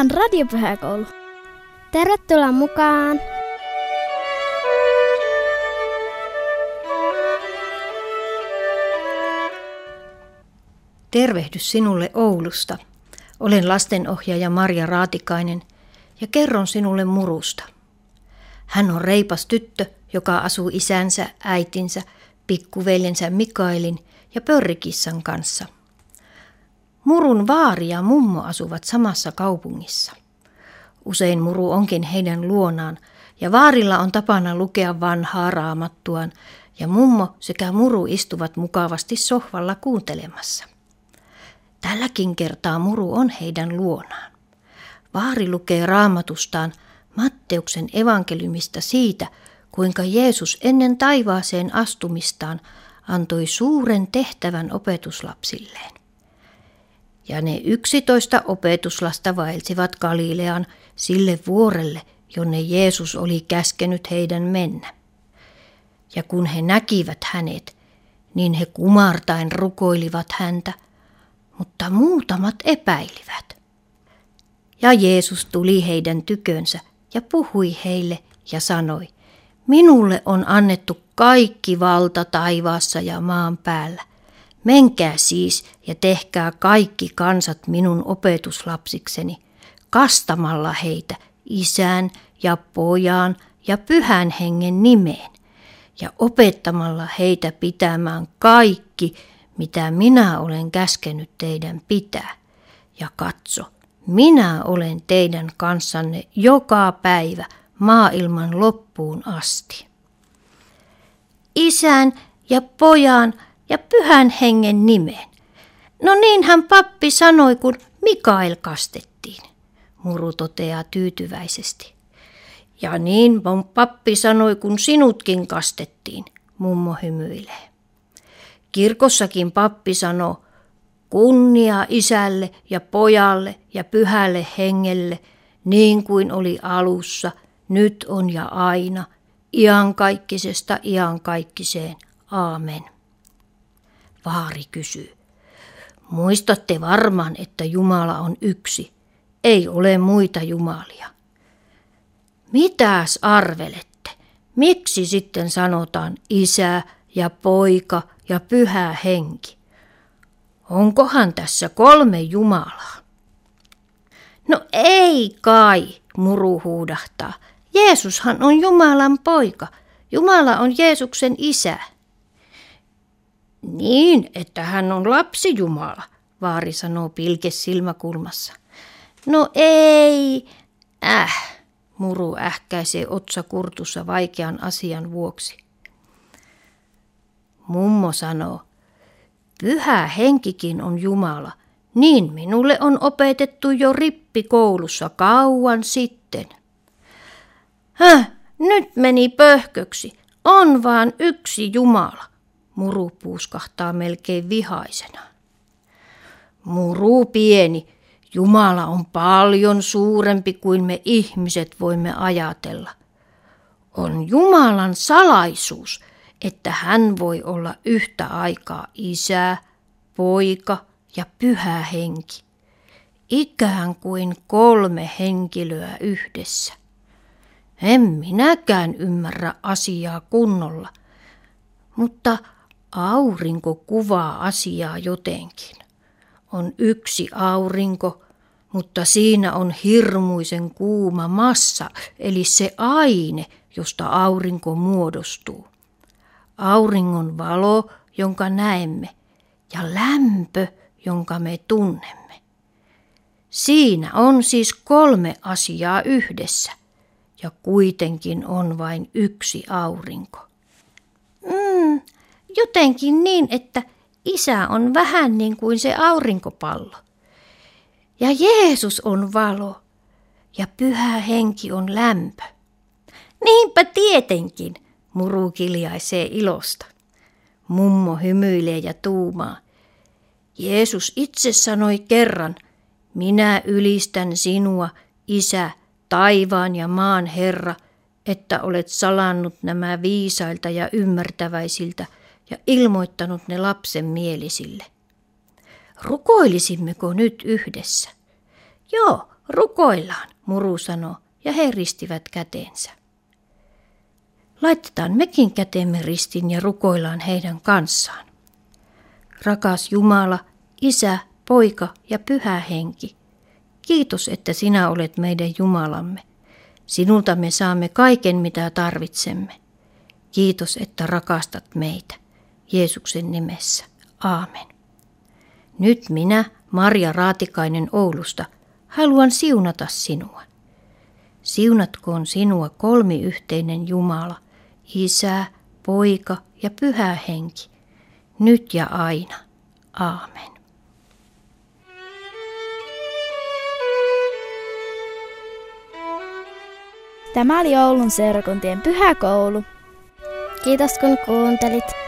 on Radiopyhäkoulu. Tervetuloa mukaan! Tervehdys sinulle Oulusta. Olen lastenohjaaja Marja Raatikainen ja kerron sinulle Murusta. Hän on reipas tyttö, joka asuu isänsä, äitinsä, pikkuveljensä Mikaelin ja pörrikissan kanssa. Murun vaari ja mummo asuvat samassa kaupungissa. Usein Muru onkin heidän luonaan ja vaarilla on tapana lukea vanhaa raamattuaan ja mummo sekä Muru istuvat mukavasti sohvalla kuuntelemassa. Tälläkin kertaa Muru on heidän luonaan. Vaari lukee raamatustaan Matteuksen evankeliumista siitä, kuinka Jeesus ennen taivaaseen astumistaan antoi suuren tehtävän opetuslapsilleen. Ja ne 11 opetuslasta vaelsivat Galileaan sille vuorelle, jonne Jeesus oli käskenyt heidän mennä. Ja kun he näkivät hänet, niin he kumartain rukoilivat häntä, mutta muutamat epäilivät. Ja Jeesus tuli heidän tykönsä ja puhui heille ja sanoi, minulle on annettu kaikki valta taivaassa ja maan päällä. Menkää siis ja tehkää kaikki kansat minun opetuslapsikseni, kastamalla heitä Isän ja Pojan ja Pyhän Hengen nimeen ja opettamalla heitä pitämään kaikki, mitä minä olen käskenyt teidän pitää. Ja katso, minä olen teidän kanssanne joka päivä maailman loppuun asti. Isän ja Pojan ja Pyhän Hengen nimeen. No niinhän pappi sanoi, kun Mikael kastettiin, Muru toteaa tyytyväisesti. Ja niin pappi sanoi, kun sinutkin kastettiin, mummo hymyilee. Kirkossakin pappi sanoo, kunnia Isälle ja Pojalle ja Pyhälle Hengelle, niin kuin oli alussa, nyt on ja aina, iankaikkisesta iankaikkiseen. Aamen. Vaari kysyy, muistatte varmaan, että Jumala on yksi, ei ole muita jumalia. Mitäs arvelette? Miksi sitten sanotaan Isä ja Poika ja Pyhä Henki? Onkohan tässä 3 Jumalaa? No ei kai, Muru huudahtaa. Jeesushan on Jumalan poika. Jumala on Jeesuksen isä. Niin, että hän on lapsi Jumala, vaari sanoo pilke silmäkulmassa. No ei, Muru ähkäisee otsa kurtussa vaikean asian vuoksi. Mummo sanoo, Pyhä Henkikin on Jumala, niin minulle on opetettu jo rippikoulussa kauan sitten. Nyt meni pöhköksi, on vaan yksi Jumala, Muru puuskahtaa melkein vihaisena. Muru pieni, Jumala on paljon suurempi kuin me ihmiset voimme ajatella. On Jumalan salaisuus, että hän voi olla yhtä aikaa Isä, Poika ja Pyhä Henki. Ikään kuin 3 henkilöä yhdessä. En minäkään ymmärrä asiaa kunnolla, mutta aurinko kuvaa asiaa jotenkin. On yksi aurinko, mutta siinä on hirmuisen kuuma massa, eli se aine, josta aurinko muodostuu. Auringon valo, jonka näemme, ja lämpö, jonka me tunnemme. Siinä on siis 3 asiaa yhdessä, ja kuitenkin on vain yksi aurinko. Jotenkin niin, että Isä on vähän niin kuin se aurinkopallo. Ja Jeesus on valo, ja Pyhä Henki on lämpö. Niinpä tietenkin, Muru kiljaisee ilosta. Mummo hymyilee ja tuumaa. Jeesus itse sanoi kerran, minä ylistän sinua, Isä, taivaan ja maan Herra, että olet salannut nämä viisailta ja ymmärtäväisiltä ja ilmoittanut ne lapsen mielisille. Rukoilisimmeko nyt yhdessä? Joo, Rukoillaan, muru sanoi, ja he ristivät käteensä. Laitetaan mekin kätemme ristiin ja rukoillaan heidän kanssaan. Rakas Jumala, Isä, Poika ja Pyhä Henki, kiitos, että sinä olet meidän Jumalamme. Sinulta me saamme kaiken, mitä tarvitsemme. Kiitos, että rakastat meitä. Jeesuksen nimessä. Aamen. Nyt minä, Marja Raatikainen Oulusta, haluan siunata sinua. Siunatkoon sinua kolmiyhteinen Jumala, Isä, Poika ja Pyhä Henki, nyt ja aina. Aamen. Tämä oli Oulun seurakuntien pyhäkoulu. Kiitos kun kuuntelit.